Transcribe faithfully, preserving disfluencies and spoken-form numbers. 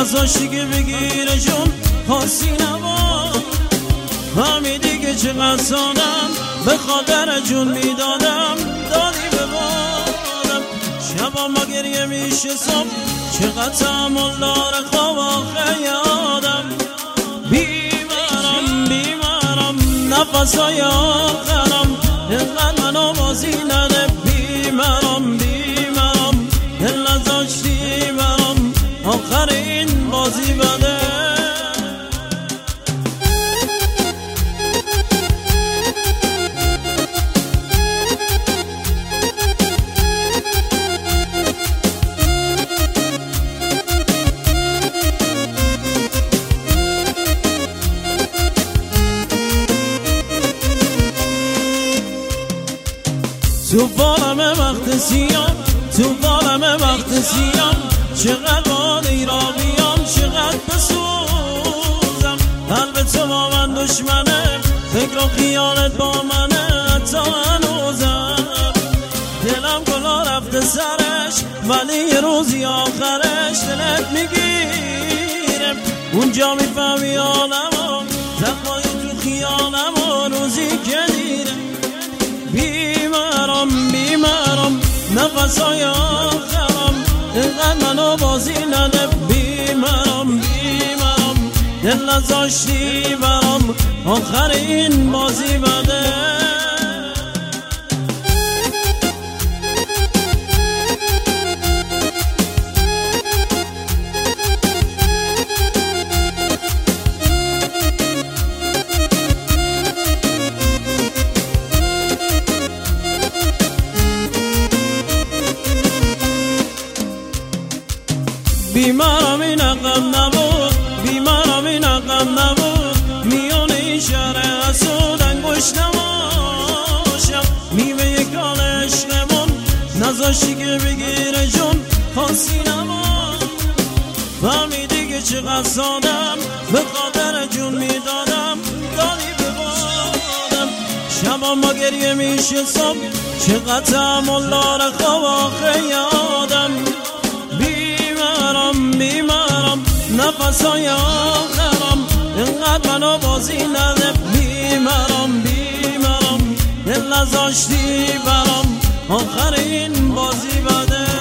نذاشتی که بگیره جون خاصی نبود. همین دیگه چقدر سادم به خاطر جون میدادم، دادی به بادم. شبا ما گریه میشه صبح، چقدر تحمل داره خواب آخه یادم. بیمارم بیمارم نفسای آخرم، اینقدر منو بازی نده. بیمارم بیمارم دل نذاشتی برام، آخر این بازی بده. تو بالم وقت سیام، تو بالم وقت سیام، چقدر باد ایرابیام، چقدر بسوزم. قلب تو با من دشمنه، فکر و خیالت با منه، حتی هنوزم. دلم گلا رفته سرش، ولی یه روزی آخرش دلت میگیرم. اونجا میفهمی عالمو، زخمای تو خیالمو، روزی که دیرم. بیمارم بیمارم نفسای آخرم، اینقدر منو بازی نده. بیمارم بیمارم دل نذاشتی برام، آخر این بازی بده. بیمارم این عقم نبود، بیمارم این عقم نبود. میون این شهر حسود انگوش نماشم، میوه یک کال عشقمون نذاشتی که بگیره جون خاصی نبود. فهمیدی که چقدر سادم به خاطر جون میدادم، دادی به بادم. شبا ما گریه میشه صبح، چقدر تحمل داره خواب آخه یادم. بیمارم بیمارم نفسای آخرم، اینقدر منو بازی نده. بیمارم بیمارم دل نذاشتی برام، آخر این بازی بده.